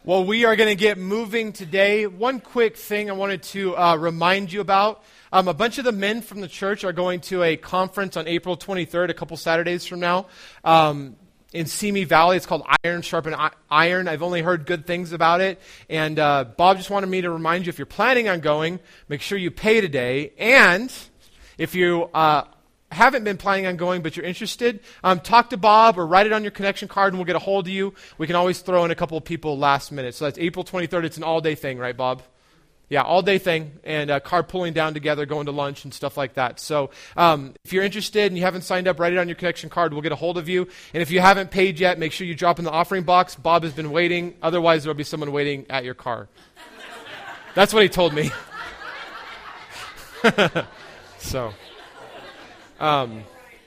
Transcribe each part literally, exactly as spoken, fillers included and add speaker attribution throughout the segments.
Speaker 1: Well, we are going to get moving today. One quick thing I wanted to uh, remind you about. Um, a bunch of the men from the church are going to a conference on April twenty-third, a couple Saturdays from now, um, in Simi Valley. It's called Iron Sharpen Iron. I've only heard good things about it. And uh, Bob just wanted me to remind you, if you're planning on going, make sure you pay today. And if you uh, haven't been planning on going but you're interested, um, talk to Bob or write it on your connection card and we'll get a hold of you. We can always throw in a couple of people last minute. So that's April twenty-third. It's an all-day thing, right, Bob? Yeah, all-day thing, and uh, car pulling down together, going to lunch and stuff like that. So um, if you're interested and you haven't signed up, write it on your connection card. We'll get a hold of you. And if you haven't paid yet, make sure you drop in the offering box. Bob has been waiting. Otherwise, there will be someone waiting at your car. That's what he told me. so... Um,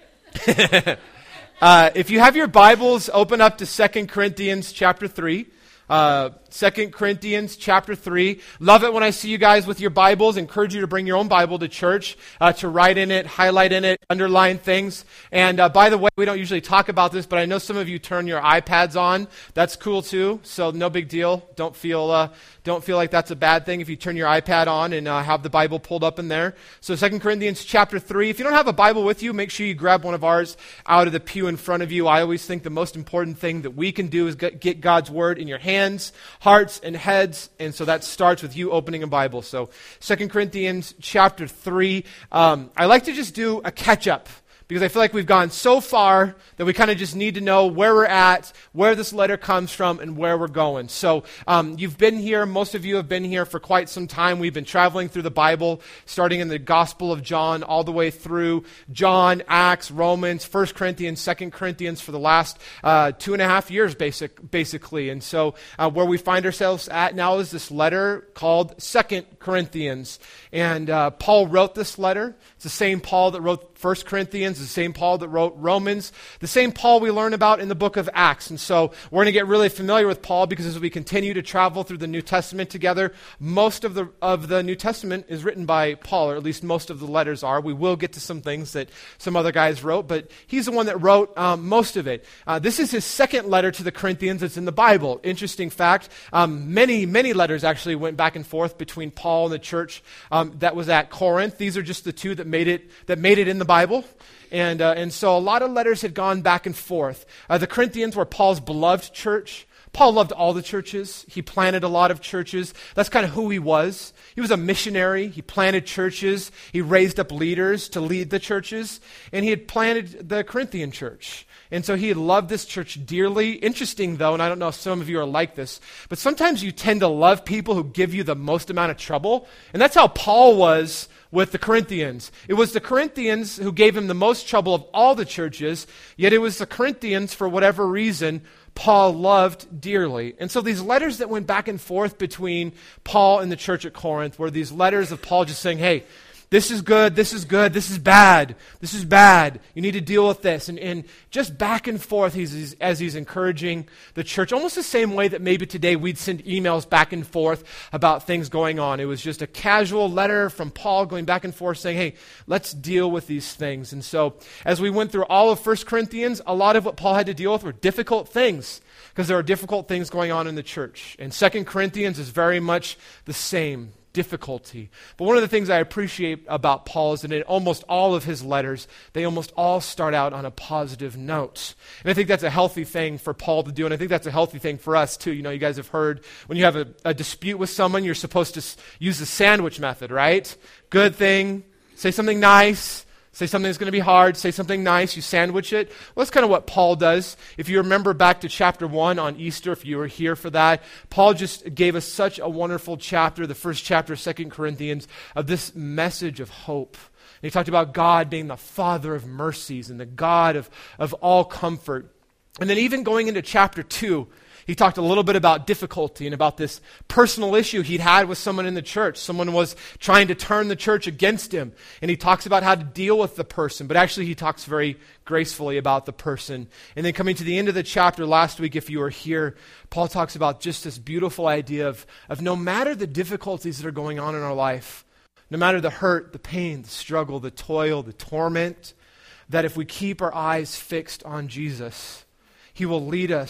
Speaker 1: uh, if you have your Bibles, open up to Second Corinthians chapter three. Uh, Second Corinthians chapter three. Love it when I see you guys with your Bibles. Encourage you to bring your own Bible to church, uh, to write in it, highlight in it, underline things. And uh, by the way, we don't usually talk about this, but I know some of you turn your iPads on. That's cool too, so no big deal. Don't feel uh, don't feel like that's a bad thing if you turn your iPad on and uh, have the Bible pulled up in there. So Second Corinthians chapter three. If you don't have a Bible with you, make sure you grab one of ours out of the pew in front of you. I always think the most important thing that we can do is get God's Word in your hands, hearts, and heads. And so that starts with you opening a Bible. So Second Corinthians chapter three. Um, I like to just do a catch-up, because I feel like we've gone so far that we kind of just need to know where we're at, where this letter comes from, and where we're going. So um, you've been here, most of you have been here for quite some time. We've been traveling through the Bible, starting in the Gospel of John, all the way through John, Acts, Romans, First Corinthians, Second Corinthians for the last uh, two and a half years, basic, basically. And so uh, where we find ourselves at now is this letter called Second Corinthians. And uh, Paul wrote this letter. It's the same Paul that wrote First Corinthians, the same Paul that wrote Romans, the same Paul we learn about in the book of Acts. And so we're going to get really familiar with Paul, because as we continue to travel through the New Testament together, most of the of the New Testament is written by Paul, or at least most of the letters are. We will get to some things that some other guys wrote, but he's the one that wrote um, most of it. Uh, this is his second letter to the Corinthians that's in the Bible. Interesting fact, um, many, many letters actually went back and forth between Paul and the church um, that was at Corinth. These are just the two that made it that made it in the Bible. And uh, and so a lot of letters had gone back and forth. Uh, the Corinthians were Paul's beloved church. Paul loved all the churches. He planted a lot of churches. That's kind of who he was. He was a missionary. He planted churches. He raised up leaders to lead the churches. And he had planted the Corinthian church. And so he loved this church dearly. Interesting, though, and I don't know if some of you are like this, but sometimes you tend to love people who give you the most amount of trouble. And that's how Paul was with the Corinthians. It was the Corinthians who gave him the most trouble of all the churches, yet it was the Corinthians, for whatever reason, Paul loved dearly. And so these letters that went back and forth between Paul and the church at Corinth were these letters of Paul just saying, hey, this is good, this is good, this is bad, this is bad, you need to deal with this. And, and just back and forth he's, he's, as he's encouraging the church, almost the same way that maybe today we'd send emails back and forth about things going on. It was just a casual letter from Paul going back and forth saying, hey, let's deal with these things. And so as we went through all of First Corinthians, a lot of what Paul had to deal with were difficult things, because there are difficult things going on in the church. And Second Corinthians is very much the same. Difficulty. But one of the things I appreciate about Paul is that in almost all of his letters, they almost all start out on a positive note. And I think that's a healthy thing for Paul to do, and I think that's a healthy thing for us too. You know, you guys have heard when you have a, a dispute with someone, you're supposed to s- use the sandwich method, right? Good thing, say something nice, say something that's going to be hard, say something nice, you sandwich it. Well, that's kind of what Paul does. If you remember back to chapter one on Easter, if you were here for that, Paul just gave us such a wonderful chapter, the first chapter of Second Corinthians, of this message of hope. And he talked about God being the Father of mercies and the God of, of all comfort. And then even going into chapter two, he talked a little bit about difficulty and about this personal issue he'd had with someone in the church. Someone was trying to turn the church against him. And he talks about how to deal with the person. But actually he talks very gracefully about the person. And then coming to the end of the chapter last week, if you were here, Paul talks about just this beautiful idea of, of no matter the difficulties that are going on in our life, no matter the hurt, the pain, the struggle, the toil, the torment, that if we keep our eyes fixed on Jesus, he will lead us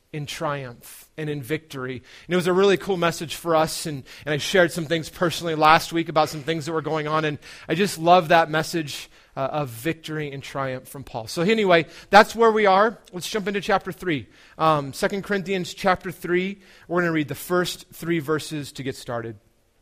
Speaker 1: in triumph and in victory. And it was a really cool message for us, and, and I shared some things personally last week about some things that were going on, and I just love that message uh, of victory and triumph from Paul. So anyway, that's where we are. Let's jump into chapter three. Um, Second Corinthians chapter three, we're going to read the first three verses to get started.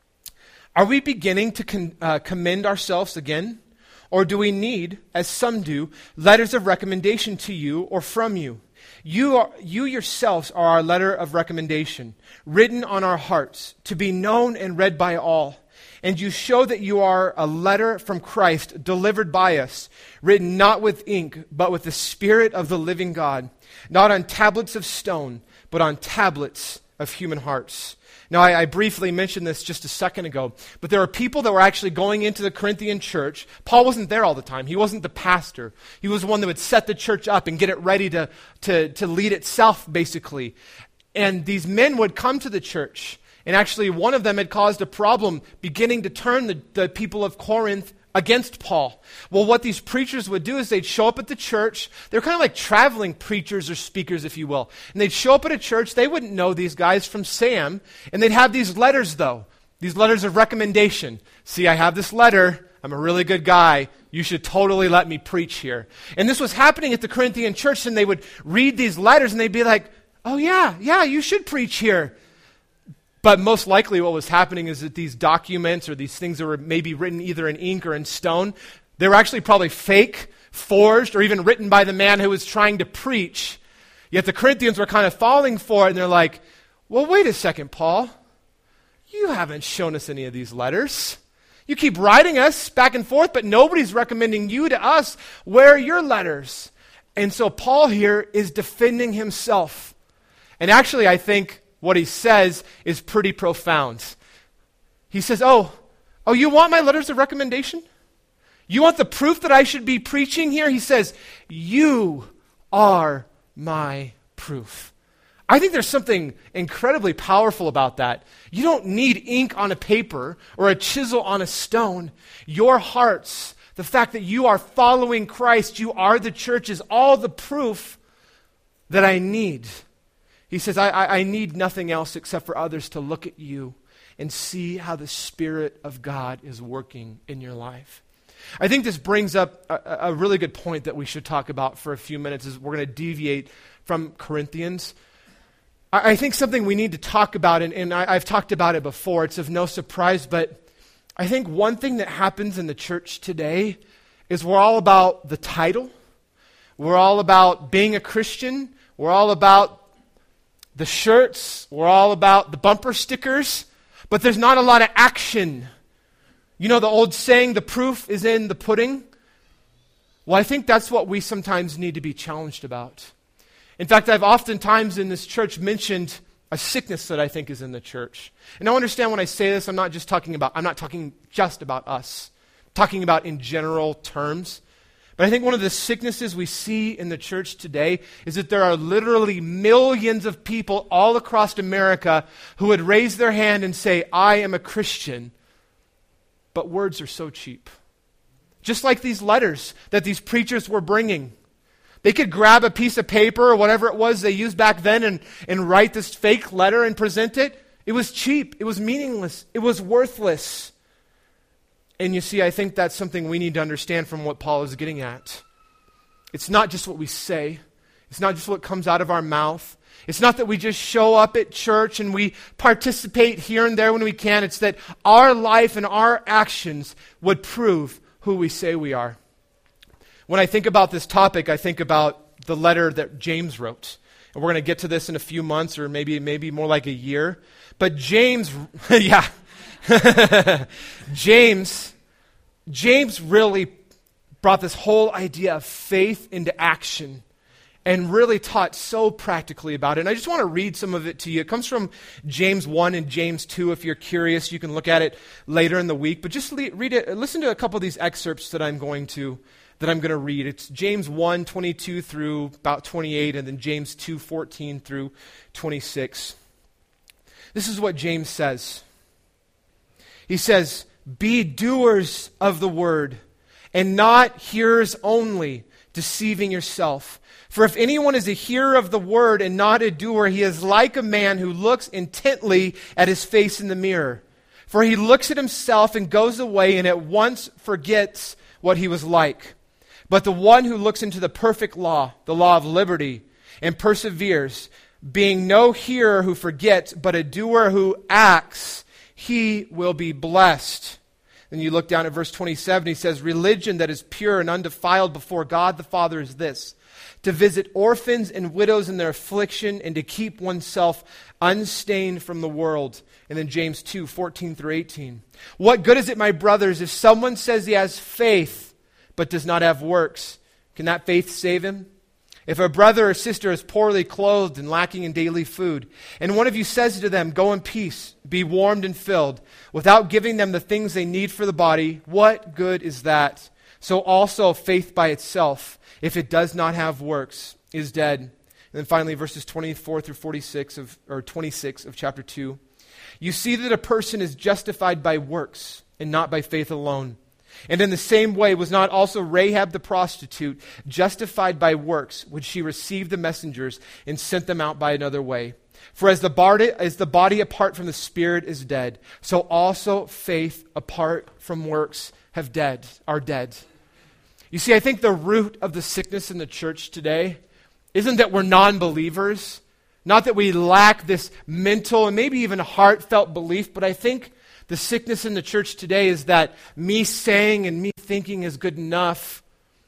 Speaker 1: Are we beginning to con- uh, commend ourselves again? Or do we need, as some do, letters of recommendation to you or from you? You, are, you yourselves are our letter of recommendation, written on our hearts, to be known and read by all. And you show that you are a letter from Christ, delivered by us, written not with ink, but with the Spirit of the living God, not on tablets of stone, but on tablets of human hearts. Now, I, I briefly mentioned this just a second ago, but there are people that were actually going into the Corinthian church. Paul wasn't there all the time. He wasn't the pastor. He was the one that would set the church up and get it ready to, to, to lead itself, basically. And these men would come to the church, and actually one of them had caused a problem beginning to turn the, the people of Corinth against Paul. Well, what these preachers would do is they'd show up at the church. They're kind of like traveling preachers or speakers, if you will. And they'd show up at a church. They wouldn't know these guys from Sam. And they'd have these letters, though. These letters of recommendation. See, I have this letter. I'm a really good guy. You should totally let me preach here. And this was happening at the Corinthian church. And they would read these letters and they'd be like, oh yeah, yeah, you should preach here. But most likely what was happening is that these documents or these things that were maybe written either in ink or in stone, they were actually probably fake, forged, or even written by the man who was trying to preach. Yet the Corinthians were kind of falling for it, and they're like, well, wait a second, Paul. You haven't shown us any of these letters. You keep writing us back and forth, but nobody's recommending you to us. Where are your letters? And so Paul here is defending himself. And actually, I think what he says is pretty profound. He says, oh, oh, you want my letters of recommendation? You want the proof that I should be preaching here? He says, you are my proof. I think there's something incredibly powerful about that. You don't need ink on a paper or a chisel on a stone. Your hearts, the fact that you are following Christ, you are the church, is all the proof that I need. He says, I, I, I need nothing else except for others to look at you and see how the Spirit of God is working in your life. I think this brings up a, a really good point that we should talk about for a few minutes as we're going to deviate from Corinthians. I, I think something we need to talk about, and, and I, I've talked about it before, it's of no surprise, but I think one thing that happens in the church today is we're all about the title. We're all about being a Christian. We're all about the shirts, we're all about the bumper stickers, but there's not a lot of action. You know the old saying, the proof is in the pudding? Well, I think that's what we sometimes need to be challenged about. In fact, I've oftentimes in this church mentioned a sickness that I think is in the church. And now understand when I say this, I'm not just talking about, I'm not talking just about us. I'm talking about in general terms. But I think one of the sicknesses we see in the church today is that there are literally millions of people all across America who would raise their hand and say, I am a Christian, but words are so cheap. Just like these letters that these preachers were bringing. They could grab a piece of paper or whatever it was they used back then and, and write this fake letter and present it. It was cheap. It was meaningless. It was worthless. And you see, I think that's something we need to understand from what Paul is getting at. It's not just what we say. It's not just what comes out of our mouth. It's not that we just show up at church and we participate here and there when we can. It's that our life and our actions would prove who we say we are. When I think about this topic, I think about the letter that James wrote. And we're going to get to this in a few months or maybe maybe more like a year. But James, yeah. James, James really brought this whole idea of faith into action and really taught so practically about it. And I just want to read some of it to you. It comes from James one and James two. If you're curious, you can look at it later in the week. But just read it. Listen to a couple of these excerpts that I'm going to that I'm going to read. It's James one, twenty-two through about twenty-eight, and then James two, fourteen through twenty-six. This is what James says. He says, be doers of the word, and not hearers only, deceiving yourself. For if anyone is a hearer of the word and not a doer, he is like a man who looks intently at his face in the mirror. For he looks at himself and goes away and at once forgets what he was like. But the one who looks into the perfect law, the law of liberty, and perseveres, being no hearer who forgets, but a doer who acts, he will be blessed. Then you look down at verse twenty-seven, he says, religion that is pure and undefiled before God the Father is this, to visit orphans and widows in their affliction and to keep oneself unstained from the world. And then James two, fourteen through eighteen. What good is it, my brothers, if someone says he has faith but does not have works? Can that faith save him? If a brother or sister is poorly clothed and lacking in daily food, and one of you says to them, go in peace, be warmed and filled, without giving them the things they need for the body, what good is that? So also faith by itself, if it does not have works, is dead. And then finally, verses twenty-four through forty-six of, or twenty-six of chapter two. You see that a person is justified by works and not by faith alone. And in the same way was not also Rahab the prostitute justified by works when she received the messengers and sent them out by another way? For as the body, as the body apart from the spirit is dead, so also faith apart from works have dead, are dead. You see, I think the root of the sickness in the church today isn't that we're non-believers, not that we lack this mental and maybe even heartfelt belief, but I think the sickness in the church today is that me saying and me thinking is good enough,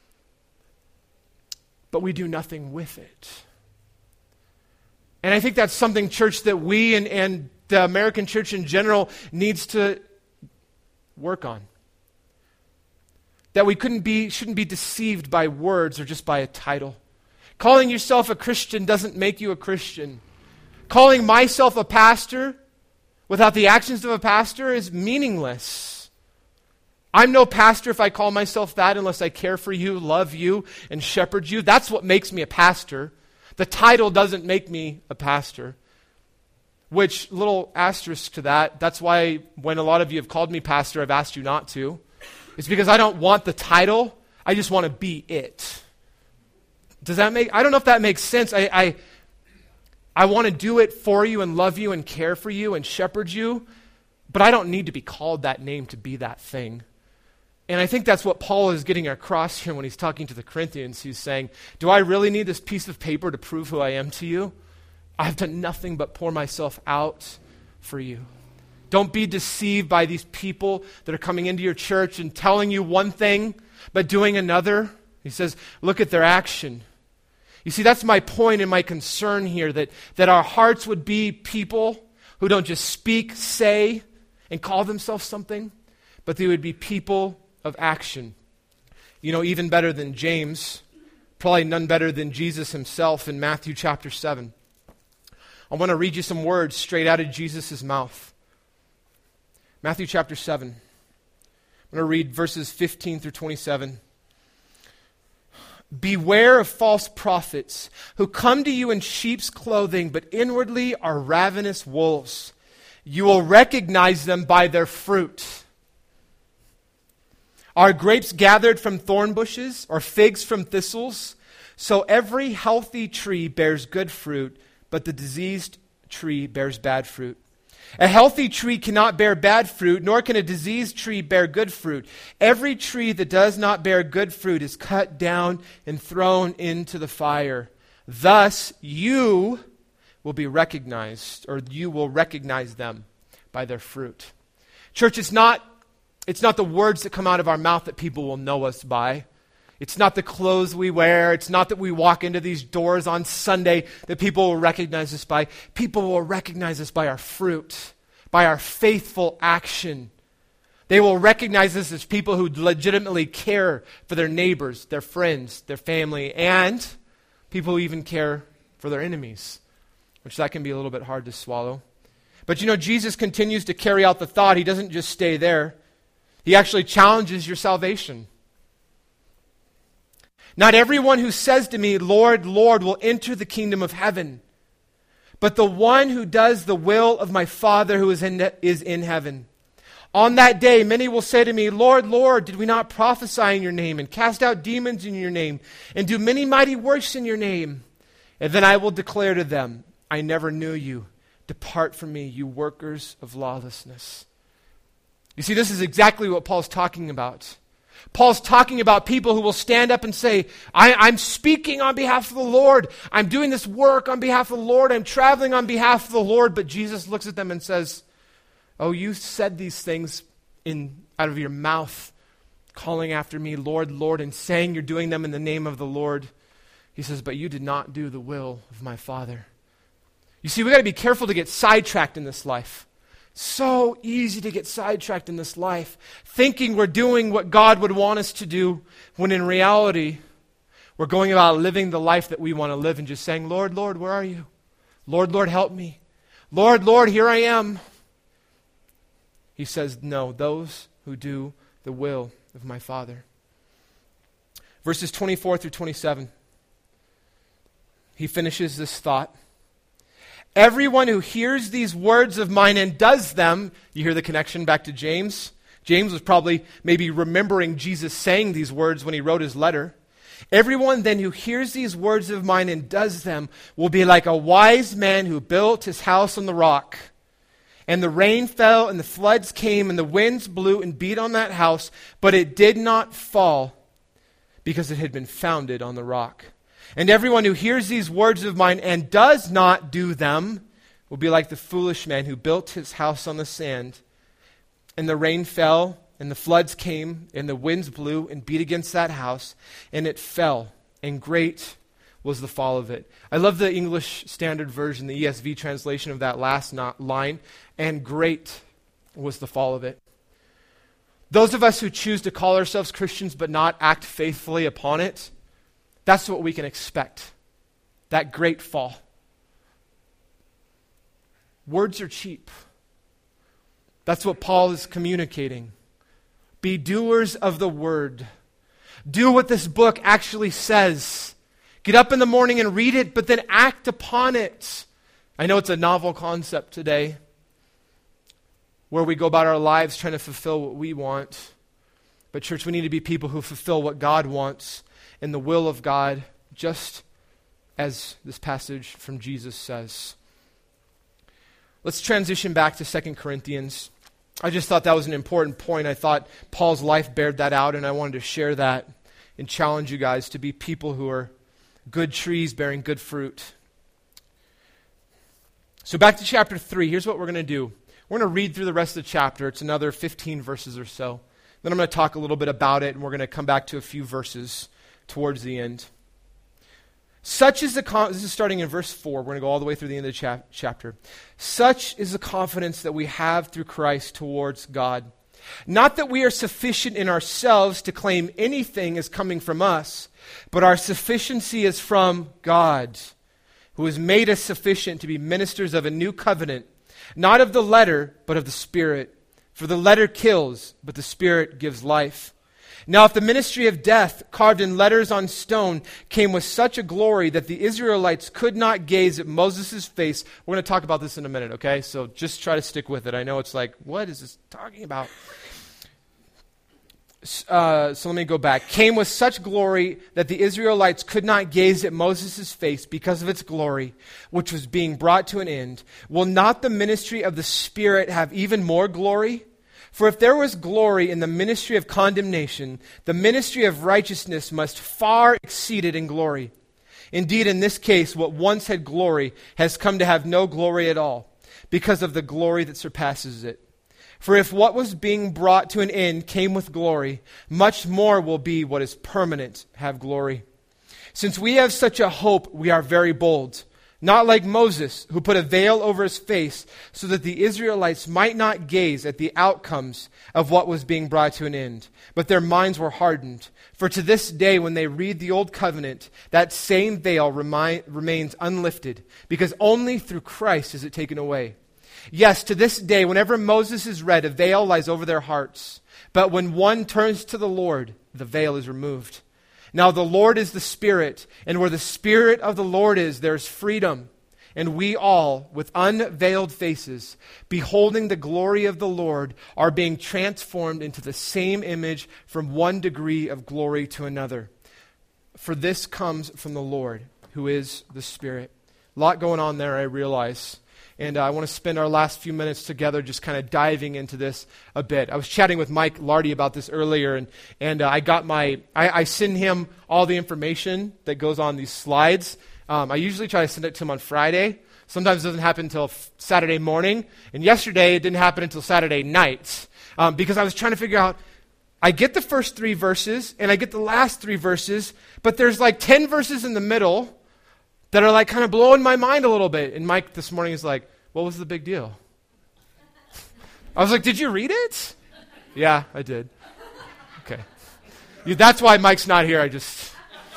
Speaker 1: but we do nothing with it. And I think that's something, church, that we and, and the American church in general needs to work on. That we couldn't be, shouldn't be deceived by words or just by a title. Calling yourself a Christian doesn't make you a Christian. Calling myself a pastor without the actions of a pastor is meaningless. I'm no pastor if I call myself that unless I care for you, love you, and shepherd you. That's what makes me a pastor. The title doesn't make me a pastor. Which, little asterisk to that, that's why when a lot of you have called me pastor, I've asked you not to. It's because I don't want the title. I just want to be it. Does that make, I don't know if that makes sense. I, I, I want to do it for you and love you and care for you and shepherd you, but I don't need to be called that name to be that thing. And I think that's what Paul is getting across here when he's talking to the Corinthians. He's saying, do I really need this piece of paper to prove who I am to you? I've done nothing but pour myself out for you. Don't be deceived by these people that are coming into your church and telling you one thing, but doing another. He says, look at their action. You see, that's my point and my concern here, that, that our hearts would be people who don't just speak, say, and call themselves something, but they would be people of action. You know, even better than James, probably none better than Jesus himself in Matthew chapter seven. I want to read you some words straight out of Jesus' mouth. Matthew chapter seven. I'm going to read verses fifteen through twenty-seven. Beware of false prophets who come to you in sheep's clothing, but inwardly are ravenous wolves. You will recognize them by their fruit. Are grapes gathered from thorn bushes or figs from thistles? So every healthy tree bears good fruit, but the diseased tree bears bad fruit. A healthy tree cannot bear bad fruit, nor can a diseased tree bear good fruit. Every tree that does not bear good fruit is cut down and thrown into the fire. Thus you will be recognized, or you will recognize them by their fruit. Church, it's not, it's not the words that come out of our mouth that people will know us by. It's not the clothes we wear. It's not that we walk into these doors on Sunday that people will recognize us by. People will recognize us by our fruit, by our faithful action. They will recognize us as people who legitimately care for their neighbors, their friends, their family, and people who even care for their enemies, which that can be a little bit hard to swallow. But you know, Jesus continues to carry out the thought. He doesn't just stay there. He actually challenges your salvation. Not everyone who says to me, Lord, Lord, will enter the kingdom of heaven, but the one who does the will of my Father who is in, is in heaven. On that day, many will say to me, Lord, Lord, did we not prophesy in your name and cast out demons in your name and do many mighty works in your name? And then I will declare to them, I never knew you. Depart from me, you workers of lawlessness. You see, this is exactly what Paul's talking about. Paul's talking about people who will stand up and say, I, I'm speaking on behalf of the Lord. I'm doing this work on behalf of the Lord. I'm traveling on behalf of the Lord. But Jesus looks at them and says, oh, you said these things in out of your mouth, calling after me, Lord, Lord, and saying you're doing them in the name of the Lord. He says, but you did not do the will of my Father. You see, we got to be careful to get sidetracked in this life. So easy to get sidetracked in this life, thinking we're doing what God would want us to do, when in reality, we're going about living the life that we want to live and just saying, Lord, Lord, where are you? Lord, Lord, help me. Lord, Lord, here I am. He says, no, those who do the will of my Father. Verses twenty-four through twenty-seven. He finishes this thought. Everyone who hears these words of mine and does them, you hear the connection back to James? James was probably maybe remembering Jesus saying these words when he wrote his letter. Everyone then who hears these words of mine and does them will be like a wise man who built his house on the rock. And the rain fell, and the floods came, and the winds blew and beat on that house, but it did not fall, because it had been founded on the rock. And everyone who hears these words of mine and does not do them will be like the foolish man who built his house on the sand. And the rain fell, and the floods came, and the winds blew and beat against that house, and it fell, and great was the fall of it. I love the English Standard Version, the E S V translation of that last not line. And great was the fall of it. Those of us who choose to call ourselves Christians but not act faithfully upon it, that's what we can expect. That great fall. Words are cheap. That's what Paul is communicating. Be doers of the word. Do what this book actually says. Get up in the morning and read it, but then act upon it. I know it's a novel concept today, where we go about our lives trying to fulfill what we want. But church, we need to be people who fulfill what God wants in the will of God, just as this passage from Jesus says. Let's transition back to Second Corinthians. I just thought that was an important point. I thought Paul's life bared that out, and I wanted to share that and challenge you guys to be people who are good trees bearing good fruit. So back to chapter three. Here's what we're going to do. We're going to read through the rest of the chapter. It's another fifteen verses or so. Then I'm going to talk a little bit about it, and we're going to come back to a few verses towards the end. Such is the con- this is starting in verse four. We're going to go all the way through the end of the cha- chapter. Such is the confidence that we have through Christ towards God. Not that we are sufficient in ourselves to claim anything as coming from us, but our sufficiency is from God, who has made us sufficient to be ministers of a new covenant, not of the letter, but of the Spirit. For the letter kills, but the Spirit gives life. Now if the ministry of death, carved in letters on stone, came with such a glory that the Israelites could not gaze at Moses' face. We're going to talk about this in a minute, okay? So just try to stick with it. I know it's like, what is this talking about? Uh, so let me go back. Came with such glory that the Israelites could not gaze at Moses' face because of its glory, which was being brought to an end. Will not the ministry of the Spirit have even more glory? For if there was glory in the ministry of condemnation, the ministry of righteousness must far exceed it in glory. Indeed, in this case, what once had glory has come to have no glory at all, because of the glory that surpasses it. For if what was being brought to an end came with glory, much more will be what is permanent have glory. Since we have such a hope, we are very bold. Not like Moses, who put a veil over his face so that the Israelites might not gaze at the outcomes of what was being brought to an end. But their minds were hardened. For to this day, when they read the Old Covenant, that same veil remi- remains unlifted, because only through Christ is it taken away. Yes, to this day, whenever Moses is read, a veil lies over their hearts. But when one turns to the Lord, the veil is removed. Now the Lord is the Spirit, and where the Spirit of the Lord is, there is freedom. And we all, with unveiled faces, beholding the glory of the Lord, are being transformed into the same image from one degree of glory to another. For this comes from the Lord, who is the Spirit. A lot going on there, I realize. And uh, I want to spend our last few minutes together just kind of diving into this a bit. I was chatting with Mike Lardy about this earlier, and, and uh, I got my, I, I send him all the information that goes on these slides. Um, I usually try to send it to him on Friday. Sometimes it doesn't happen until f- Saturday morning. And yesterday it didn't happen until Saturday night. Um, because I was trying to figure out, I get the first three verses, and I get the last three verses, but there's like ten verses in the middle that are like kind of blowing my mind a little bit. And Mike this morning is like, what was the big deal? I was like, did you read it? Yeah, I did. Okay. You, that's why Mike's not here. I just...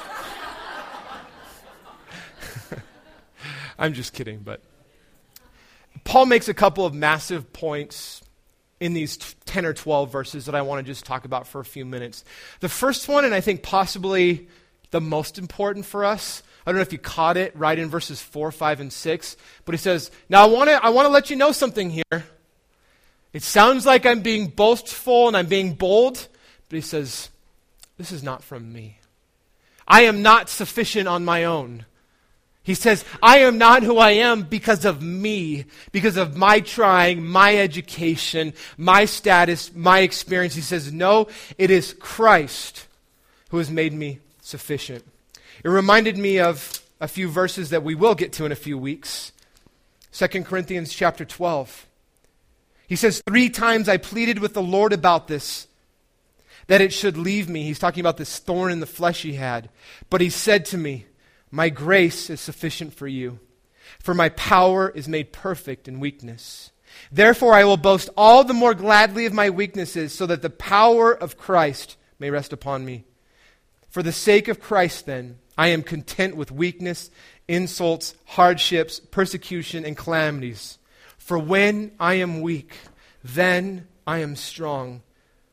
Speaker 1: I'm just kidding, but... Paul makes a couple of massive points in these ten or twelve verses that I want to just talk about for a few minutes. The first one, and I think possibly the most important for us, I don't know if you caught it right in verses four, five, and six, but he says, now I want to I want to let you know something here. It sounds like I'm being boastful and I'm being bold, but he says, this is not from me. I am not sufficient on my own. He says, I am not who I am because of me, because of my trying, my education, my status, my experience. He says, no, it is Christ who has made me sufficient. It reminded me of a few verses that we will get to in a few weeks. Second Corinthians chapter twelve. He says, three times I pleaded with the Lord about this, that it should leave me. He's talking about this thorn in the flesh he had. But he said to me, my grace is sufficient for you, for my power is made perfect in weakness. Therefore I will boast all the more gladly of my weaknesses, so that the power of Christ may rest upon me. For the sake of Christ, then, I am content with weakness, insults, hardships, persecution, and calamities. For when I am weak, then I am strong.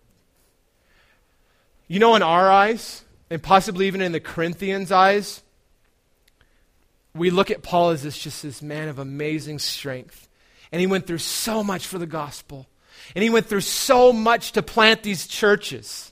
Speaker 1: You know, in our eyes, and possibly even in the Corinthians' eyes, we look at Paul as this, just this man of amazing strength. And he went through so much for the gospel. And he went through so much to plant these churches.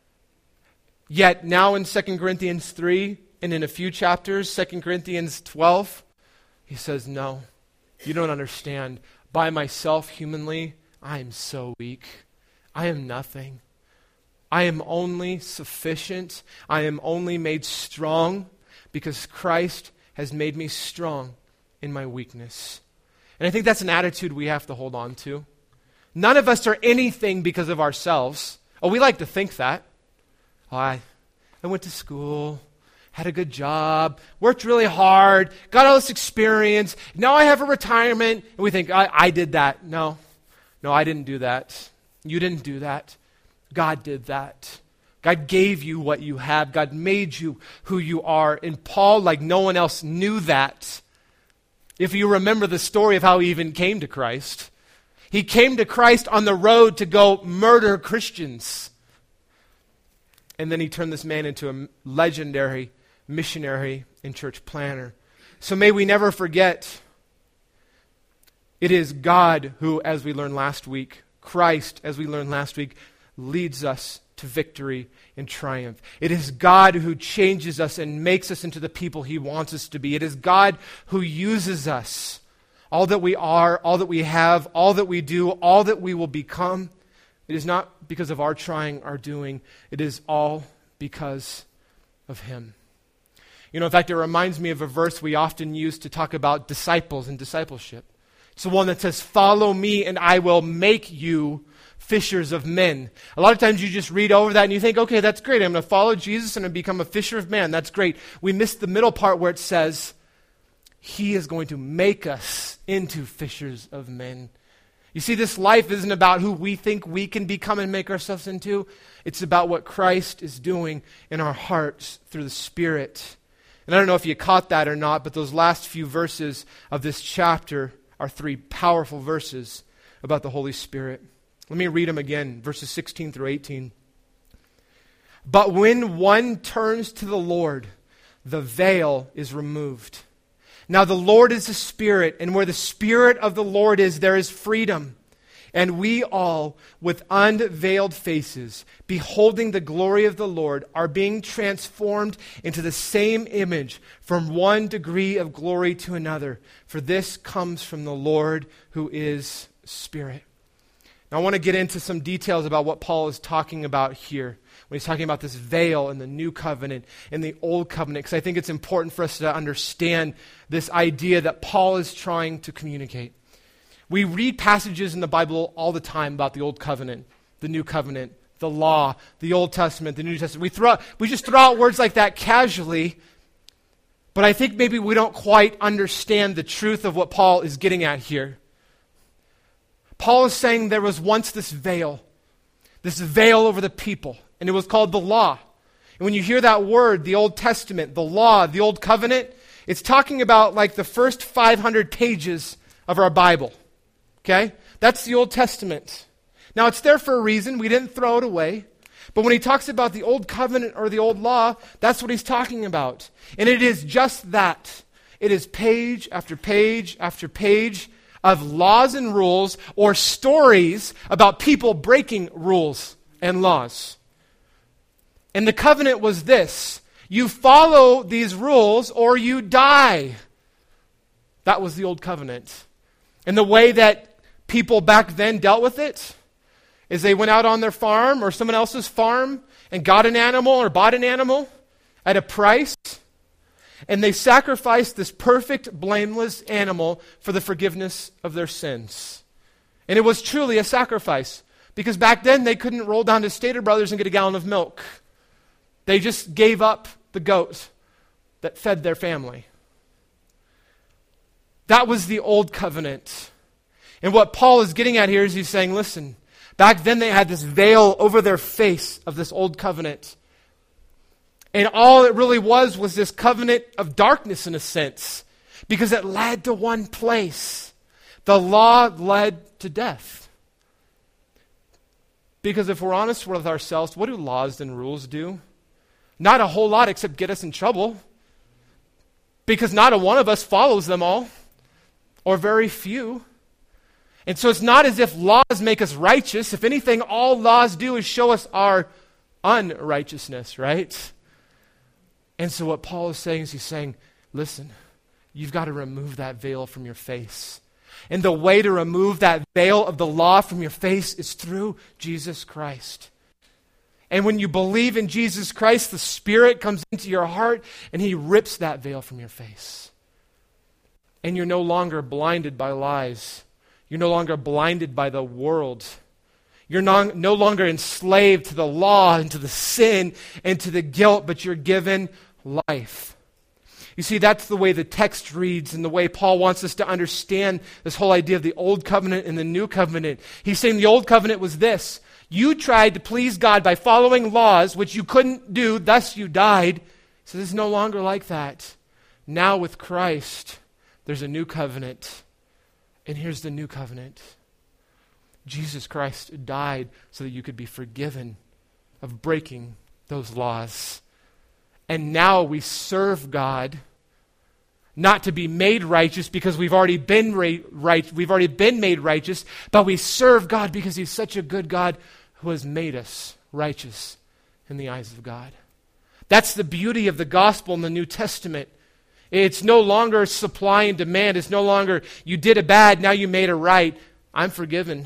Speaker 1: Yet now in Second Corinthians three, and in a few chapters, Second Corinthians twelve, he says, no, you don't understand. By myself, humanly, I am so weak. I am nothing. I am only sufficient. I am only made strong because Christ has made me strong in my weakness. And I think that's an attitude we have to hold on to. None of us are anything because of ourselves. Oh, we like to think that. Oh, I, I went to school, had a good job, worked really hard, got all this experience. Now I have a retirement. And we think, I, I did that. No, no, I didn't do that. You didn't do that. God did that. God gave you what you have. God made you who you are. And Paul, like no one else, knew that. If you remember the story of how he even came to Christ, he came to Christ on the road to go murder Christians. And then he turned this man into a legendary missionary and church planner. So may we never forget, it is God who, as we learned last week, Christ, as we learned last week, leads us to victory and triumph. It is God who changes us and makes us into the people he wants us to be. It is God who uses us. All that we are, all that we have, all that we do, all that we will become, it is not because of our trying, our doing. It is all because of him. You know, in fact, it reminds me of a verse we often use to talk about disciples and discipleship. It's the one that says, follow me and I will make you fishers of men. A lot of times you just read over that and you think, okay, that's great. I'm going to follow Jesus and I'm going to become a fisher of men. That's great. We miss the middle part where it says, he is going to make us into fishers of men. You see, this life isn't about who we think we can become and make ourselves into. It's about what Christ is doing in our hearts through the Spirit. And I don't know if you caught that or not, but those last few verses of this chapter are three powerful verses about the Holy Spirit. Let me read them again, verses sixteen through eighteen. But when one turns to the Lord, the veil is removed. Now the Lord is the Spirit, and where the Spirit of the Lord is, there is freedom. And we all, with unveiled faces, beholding the glory of the Lord, are being transformed into the same image from one degree of glory to another. For this comes from the Lord who is Spirit. Now I want to get into some details about what Paul is talking about here when he's talking about this veil in the new covenant and the old covenant, because I think it's important for us to understand this idea that Paul is trying to communicate. We read passages in the Bible all the time about the old covenant, the new covenant, the law, the Old Testament, the New Testament. We throw, we just throw out words like that casually, but I think maybe we don't quite understand the truth of what Paul is getting at here. Paul is saying there was once this veil, this veil over the people, and it was called the law. And when you hear that word, the Old Testament, the law, the Old Covenant, it's talking about like the first five hundred pages of our Bible. Okay? That's the Old Testament. Now, it's there for a reason. We didn't throw it away. But when he talks about the Old Covenant or the Old Law, that's what he's talking about. And it is just that. It is page after page after page of laws and rules or stories about people breaking rules and laws. And the covenant was this: you follow these rules or you die. That was the Old Covenant. And the way that people back then dealt with it is they went out on their farm or someone else's farm and got an animal or bought an animal at a price, and they sacrificed this perfect, blameless animal for the forgiveness of their sins. And it was truly a sacrifice, because back then they couldn't roll down to Stater Brothers and get a gallon of milk. They just gave up the goat that fed their family. That was the Old Covenant. And what Paul is getting at here is he's saying, listen, back then they had this veil over their face of this Old Covenant. And all it really was was this covenant of darkness in a sense, because it led to one place. The law led to death. Because if we're honest with ourselves, what do laws and rules do? Not a whole lot except get us in trouble. Because not a one of us follows them all. Or very few. And so it's not as if laws make us righteous. If anything, all laws do is show us our unrighteousness, right? And so what Paul is saying is he's saying, listen, you've got to remove that veil from your face. And the way to remove that veil of the law from your face is through Jesus Christ. And when you believe in Jesus Christ, the Spirit comes into your heart and he rips that veil from your face. And you're no longer blinded by lies. You're no longer blinded by the world. You're no, no longer enslaved to the law and to the sin and to the guilt, but you're given life. You see, that's the way the text reads and the way Paul wants us to understand this whole idea of the Old Covenant and the New Covenant. He's saying the Old Covenant was this: you tried to please God by following laws, which you couldn't do, thus you died. So this is no longer like that. Now with Christ, there's a new covenant. And here's the new covenant. Jesus Christ died so that you could be forgiven of breaking those laws. And now we serve God, not to be made righteous because we've already been ra- right, we've already been made righteous, but we serve God because he's such a good God who has made us righteous in the eyes of God. That's the beauty of the gospel in the New Testament. It's no longer supply and demand. It's no longer you did a bad, now you made a right. I'm forgiven.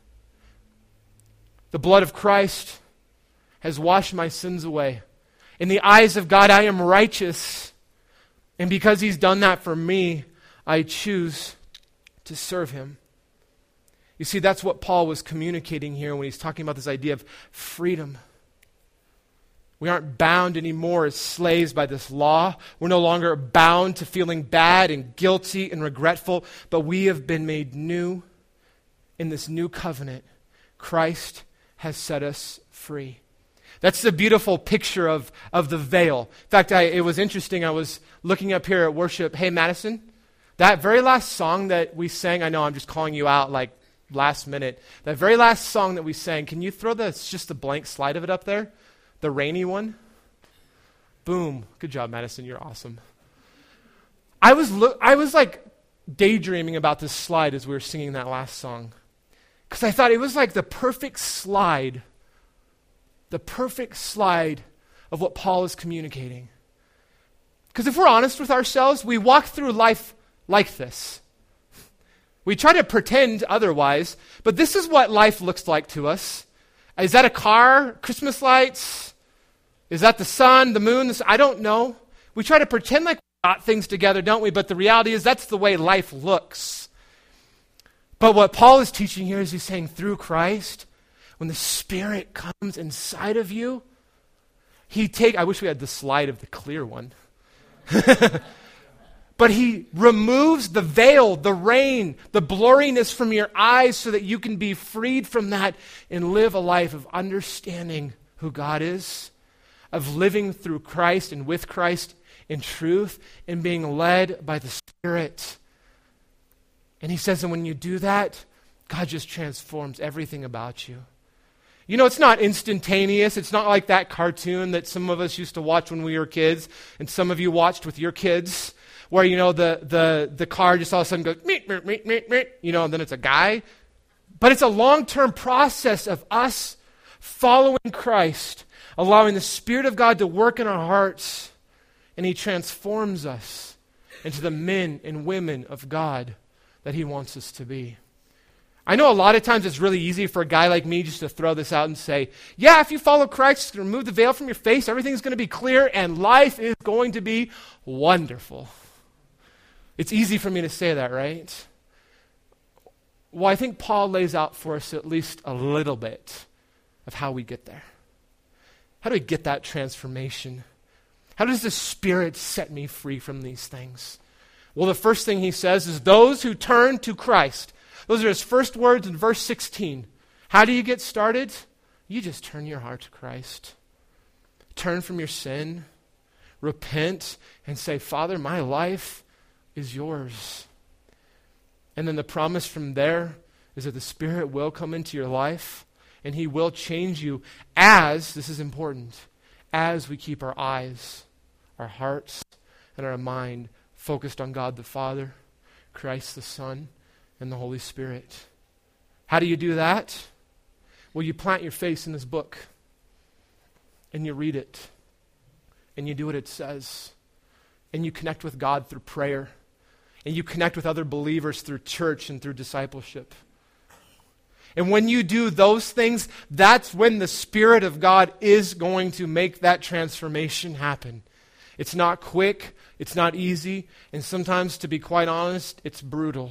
Speaker 1: The blood of Christ has washed my sins away. In the eyes of God, I am righteous. And because he's done that for me, I choose to serve him. You see, that's what Paul was communicating here when he's talking about this idea of freedom. We aren't bound anymore as slaves by this law. We're no longer bound to feeling bad and guilty and regretful, but we have been made new in this new covenant. Christ has set us free. That's the beautiful picture of, of the veil. In fact, I, it was interesting. I was looking up here at worship. Hey, Madison, that very last song that we sang, I know I'm just calling you out like last minute. That very last song that we sang, can you throw the, it's just a blank slide of it up there? The rainy one? Boom. Good job, Madison. You're awesome. I was lo- I was like daydreaming about this slide as we were singing that last song. Because I thought it was like the perfect slide, the perfect slide of what Paul is communicating. Because if we're honest with ourselves, we walk through life like this. We try to pretend otherwise, but this is what life looks like to us. Is that a car? Christmas lights? Is that the sun, the moon? The, I don't know. We try to pretend like we got things together, don't we? But the reality is that's the way life looks. But what Paul is teaching here is he's saying through Christ, when the Spirit comes inside of you, he take, I wish we had the slide of the clear one. But he removes the veil, the rain, the blurriness from your eyes so that you can be freed from that and live a life of understanding who God is, of living through Christ and with Christ in truth and being led by the Spirit. And he says, and when you do that, God just transforms everything about you. You know, it's not instantaneous. It's not like that cartoon that some of us used to watch when we were kids, and some of you watched with your kids, where, you know, the the the car just all of a sudden goes, meet, meet, meet, meet, meet, you know, and then it's a guy. But it's a long-term process of us following Christ, allowing the Spirit of God to work in our hearts, and he transforms us into the men and women of God that he wants us to be. I know a lot of times it's really easy for a guy like me just to throw this out and say, yeah, if you follow Christ, it's going to remove the veil from your face, everything's going to be clear, and life is going to be wonderful. It's easy for me to say that, right? Well, I think Paul lays out for us at least a little bit of how we get there. How do we get that transformation? How does the Spirit set me free from these things? Well, the first thing he says is those who turn to Christ. Those are his first words in verse sixteen. How do you get started? You just turn your heart to Christ. Turn from your sin. Repent and say, Father, my life is yours. And then the promise from there is that the Spirit will come into your life and he will change you as, this is important, as we keep our eyes, our hearts, and our mind focused on God the Father, Christ the Son, and the Holy Spirit. How do you do that? Well, you plant your face in this book and you read it and you do what it says and you connect with God through prayer and you connect with other believers through church and through discipleship. And when you do those things, that's when the Spirit of God is going to make that transformation happen. It's not quick, it's not easy, and sometimes, to be quite honest, it's brutal.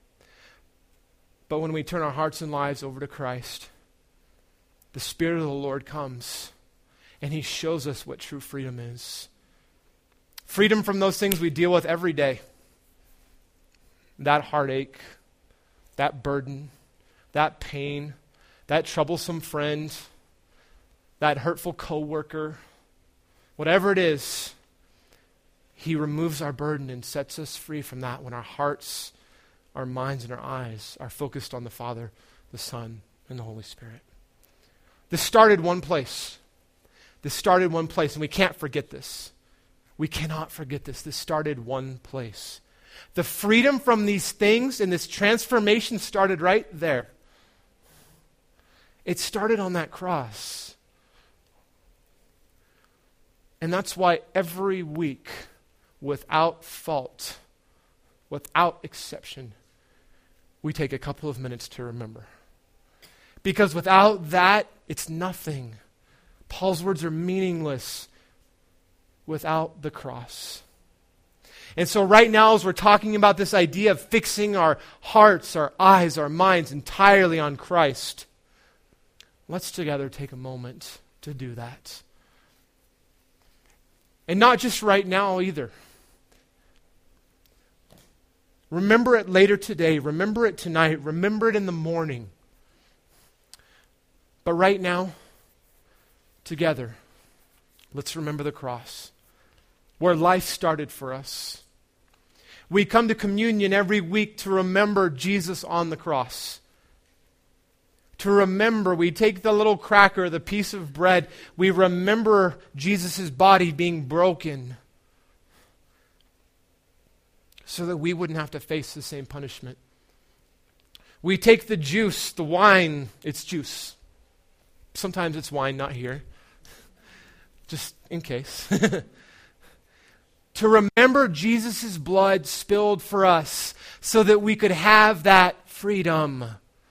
Speaker 1: But when we turn our hearts and lives over to Christ, the Spirit of the Lord comes and he shows us what true freedom is. Freedom from those things we deal with every day. That heartache, that burden, that pain, that troublesome friend, that hurtful coworker, whatever it is, he removes our burden and sets us free from that when our hearts, our minds, and our eyes are focused on the Father, the Son, and the Holy Spirit. This started one place. This started one place, and we can't forget this. We cannot forget this. This started one place. The freedom from these things and this transformation started right there. It started on that cross. And that's why every week, without fault, without exception, we take a couple of minutes to remember. Because without that, it's nothing. Paul's words are meaningless without the cross. And so right now, as we're talking about this idea of fixing our hearts, our eyes, our minds entirely on Christ, let's together take a moment to do that. And not just right now either. Remember it later today. Remember it tonight. Remember it in the morning. But right now, together, let's remember the cross, where life started for us. We come to communion every week to remember Jesus on the cross. To remember, we take the little cracker, the piece of bread, we remember Jesus' body being broken. so that we wouldn't have to face the same punishment. We take the juice, the wine, it's juice. Sometimes it's wine, not here. Just in case. To remember Jesus' blood spilled for us so that we could have that freedom.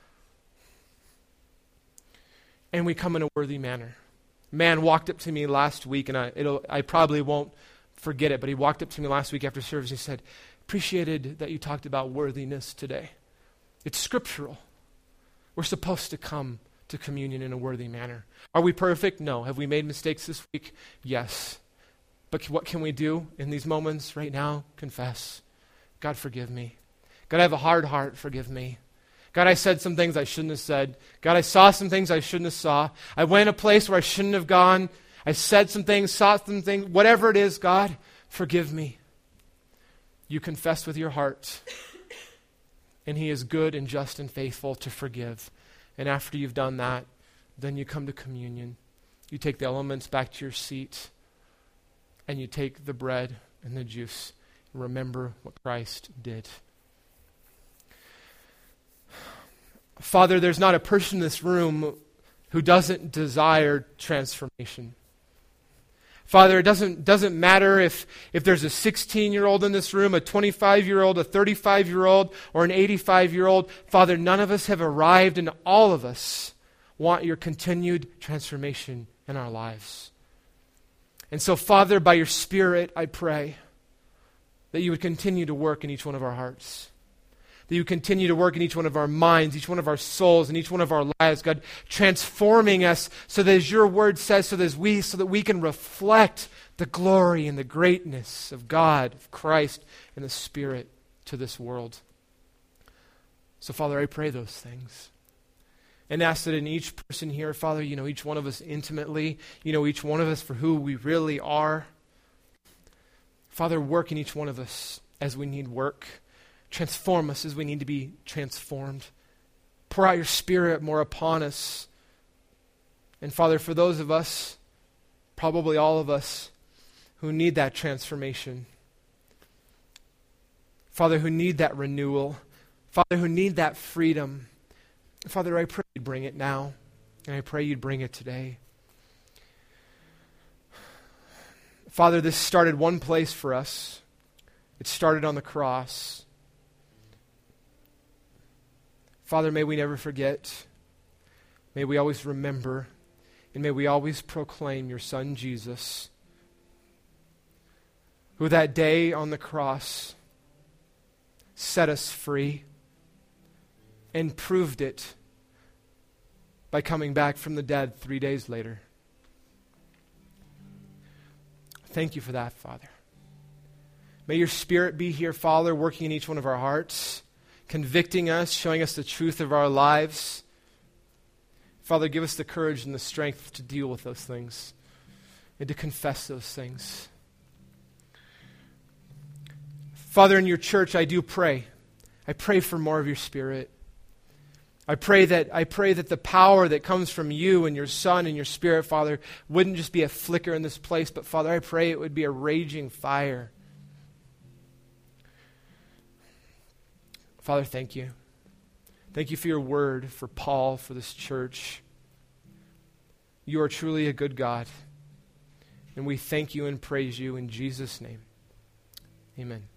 Speaker 1: And we come in a worthy manner. A man walked up to me last week, and I, it'll, I probably won't forget it, but he walked up to me last week after service and he said, appreciated that you talked about worthiness today. It's scriptural. We're supposed to come to communion in a worthy manner. Are we perfect? No. Have we made mistakes this week? Yes. But what can we do in these moments right now? Confess. God, forgive me. God, I have a hard heart. Forgive me. God, I said some things I shouldn't have said. God, I saw some things I shouldn't have saw. I went a place where I shouldn't have gone. I said some things, saw some things. Whatever it is, God, forgive me. You confess with your heart. And he is good and just and faithful to forgive. And after you've done that, then you come to communion. You take the elements back to your seat. And you take the bread and the juice and remember what Christ did. Father, there's not a person in this room who doesn't desire transformation. Father, it doesn't, doesn't matter if, if there's a sixteen-year-old in this room, a twenty-five-year-old, a thirty-five-year-old, or an eighty-five-year-old. Father, none of us have arrived, and all of us want your continued transformation in our lives. And so, Father, by your Spirit, I pray that you would continue to work in each one of our hearts. That you would continue to work in each one of our minds, each one of our souls, and each one of our lives, God, transforming us so that as your word says, so that as we, so that we can reflect the glory and the greatness of God, of Christ, and the Spirit to this world. So, Father, I pray those things. And ask that in each person here, Father, you know each one of us intimately. You know each one of us for who we really are. Father, work in each one of us as we need work. Transform us as we need to be transformed. Pour out your Spirit more upon us. And Father, for those of us, probably all of us, who need that transformation. Father, who need that renewal. Father, who need that freedom. Father, I pray you'd bring it now, and I pray you'd bring it today. Father, this started one place for us. It started on the cross. Father, may we never forget. May we always remember, and may we always proclaim your Son, Jesus, who that day on the cross set us free and proved it by coming back from the dead three days later. Thank you for that, Father. May your Spirit be here, Father, working in each one of our hearts, convicting us, showing us the truth of our lives. Father, give us the courage and the strength to deal with those things and to confess those things. Father, in your church, I do pray. I pray for more of your Spirit. I pray that I pray that the power that comes from you and your Son and your Spirit, Father, wouldn't just be a flicker in this place, but Father, I pray it would be a raging fire. Father, thank you. Thank you for your word, for Paul, for this church. You are truly a good God. And we thank you and praise you in Jesus' name. Amen.